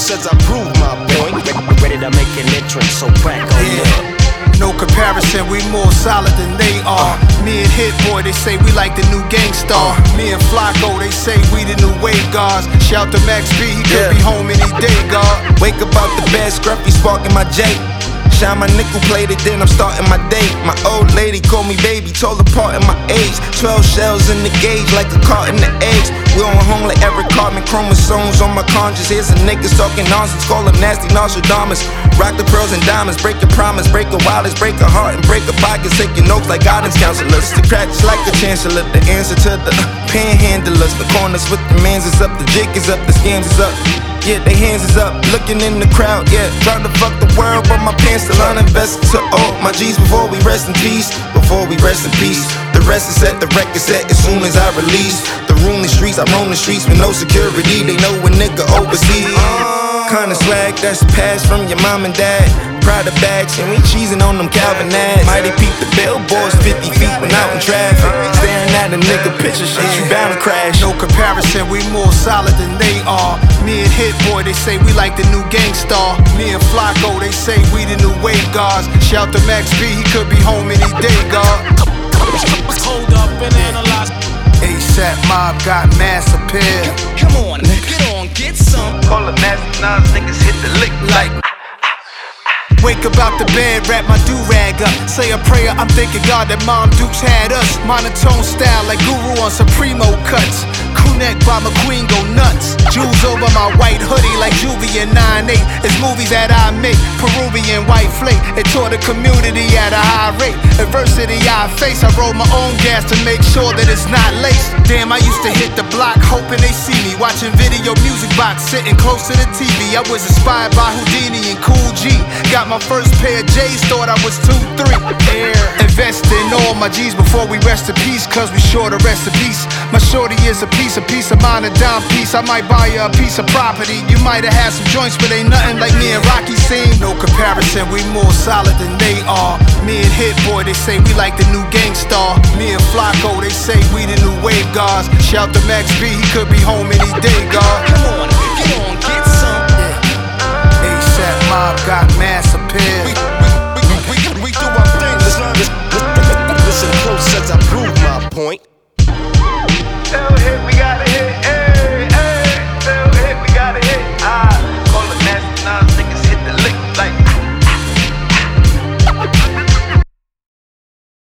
close as I prove my point. Ready to make an entrance, so crack on up. No comparison, we more solid than they are. Me and Hit Boy, they say we like the new Gangstar. Me and Flacco, they say we the new wave guards. Shout to Max B, he could be home any day, God. Wake up out the bed, scruffy sparking my J. Shine my nickel plated, then I'm starting my day. My old lady called me baby, told apart in my age. 12 shells in the gauge, like a carton of eggs. We on home like Eric Cartman, chromosomes on my conscience. Here's some niggas talking nonsense, call them nasty Nostradamus. Rock the pearls and diamonds, break your promise, break your wallets, break a heart and break a pocket. Take your notes like guidance counselors. The practice like the chancellor, the answer to the panhandlers. The corners with the mans is up, the jig is up, the scams is up. Yeah, they hands is up, looking in the crowd, yeah. Trying to fuck the world, but my pants still uninvested. To all my G's before we rest in peace. Before we rest in peace. The rest is set, the record set as soon as I release. The room the streets, I roam the streets with no security. They know a nigga overseas. Kinda swag that's passed from your mom and dad. Prada bags, and we cheesing on them Calvin ads. Mighty peep the billboards 50 feet when out in traffic. Staring at a nigga picture, shit, you bound to crash. No comparison, we more solid than they are. Me and Hit Boy, they say we like the new Gangstar. Me and Flacco, they say we the new wave guards. Shout to Max B, he could be home any day, God. Hold up and analyze. ASAP Mob got mass appeal. Come on, get some. Call them nasty Nas, niggas hit the lick like. Wake up out the bed, wrap my do-rag up. Say a prayer, I'm thanking God that Mom Dukes had us. Monotone style like Guru on Supremo cuts. Crew-neck by McQueen go nuts. Jewels over my white hoodie like Juvie and 9-8. It's movies that I make, Peruvian white flake. It taught the community at a high rate. Adversity I face, I roll my own gas to make sure that it's not laced. Damn, I used to hit the block hoping they see me. Watching video music box, sitting close to the TV. I was inspired by Houdini and Cool G. Got my first pair of J's, thought I was 2-3. Invest in all my G's before we rest in peace, cause we sure to rest in peace. My shorty is a piece of mine, a dime piece. I might buy you a piece of property. You might have had some joints, but ain't nothing like me and Rocky seen. No comparison, we more solid than they are. Me and Hit Boy, they say we like the new Gangstar. Me and Flacco, they say we the new wave guards. Shout to Max B, he could be home any day, God. Come on, get some. ASAP Mob got mass appeal. We do our thing. Listen close as I prove my point.